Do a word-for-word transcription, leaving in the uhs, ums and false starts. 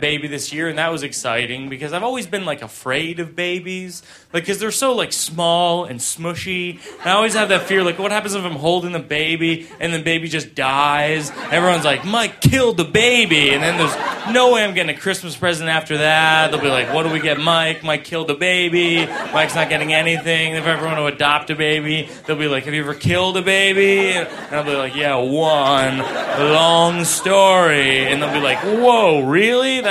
baby this year, and that was exciting because I've always been like afraid of babies, like because they're so like small and smushy. And I always have that fear, like what happens if I'm holding the baby and the baby just dies? Everyone's like, Mike killed the baby, and then there's no way I'm getting a Christmas present after that. They'll be like, what do we get Mike? Mike killed the baby. Mike's not getting anything. If I ever want to adopt a baby, they'll be like, have you ever killed a baby? And I'll be like, yeah, one. Long story. And they'll be like, whoa, really?